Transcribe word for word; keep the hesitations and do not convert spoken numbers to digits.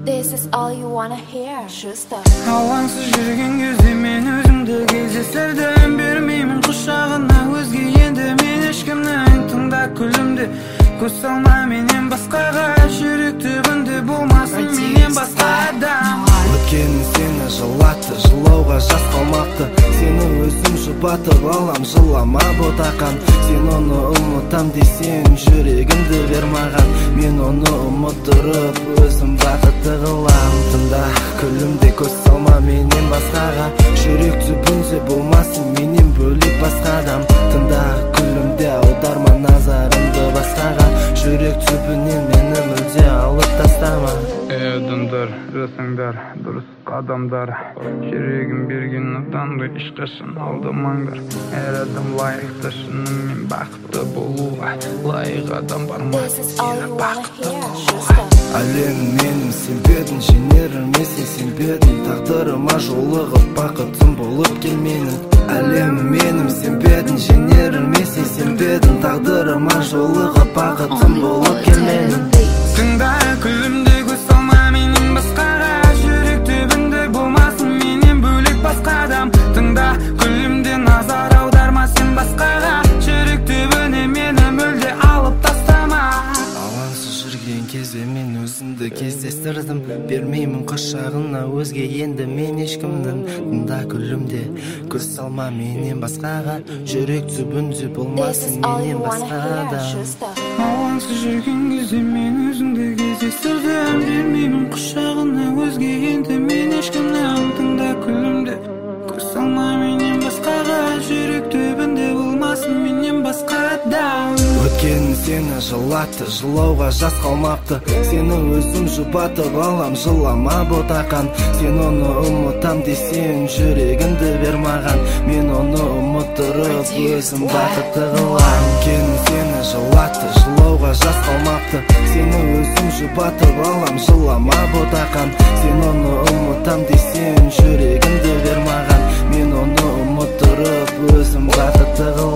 This is all you wanna hear. Шуста. Алаңсыз жүрген кезде мен өзімді кездестірдім. Бермеймін құшағына өзге енді мен ешкімнің. Тыңда күлімде көз салма менен басқаға. Жүрек түбінде болмасын менен басқа адам. Өткені сені жылатты, жылауға жас қалмапты. Сені өзім жұбатып алам, жылама ботақан. Сен оны ұмытам десең, жүрегімді бер маған. Мен оны ұмыттырып, өзім бақытты қылам. Тыңда күлімде көз салма менен басқаға. Жүрек түбінде болмасын менен бөлек басқа адам. Тыңда күлімде аударма назарымды басқаға. Жүрек түбінен мені мүлде алып тастама. Адамдар, жасаңдар, дұрыс қадамдар. Жүрегім берген адамды ешқашан алдамаңдар. Әр адам лайықты шынымен бақытты болуға. Лайық адам бар ма? Сені бақытты қылуға. Әлем менің сен бедің, жеңеріме сен сен бедің. Тағдырыма жолығып бақытым болып келменің. Әлем менің сен бедің, жеңеріме сен сен бедің. Тағдырыма жолығып бақытым болып келменің. Тыңда күлімде көз салма менен басқаға. Жүрек түбінде болмасын менен бөлек басқа адам. Тыңда күлімде назар аударма сен басқаға. Жүрек түбіне мені мүлде алып тастама. Алаңсыз жүрген кезде мен өзімді кездестірдім. Бермеймін құшағына өзге енді мен ешкімнің. Тыңда күлімде көз салма менен басқаға. Жүрек түбінде болмасын менен басқа адам. Алаңсыз жүрген кезде мен өзімді кездестірдім. Бермеймін құшағына өзге енді мен ешкімнің. Тыңда күлімде көз салма менен басқаға. Жүрек түбінде болмасын менен басқа адам. Өткені сені жылатты, жылауға жас қалмапты. Сені өзім жұбатып алам, жылама ботақан. Сен оны ұмытам десең, жүрегімді бер маған. Мен оны ұмыттырып, өзім бақытты қылам. Өткені сені жылатты, жылауға жас қалмапты. Сені өзім жұбатып алам, жылама ботақан. Сен оны ұмытам десең, жүрегімді бер маған. Мен оны ұмыттырып, өзім бақытты қылам.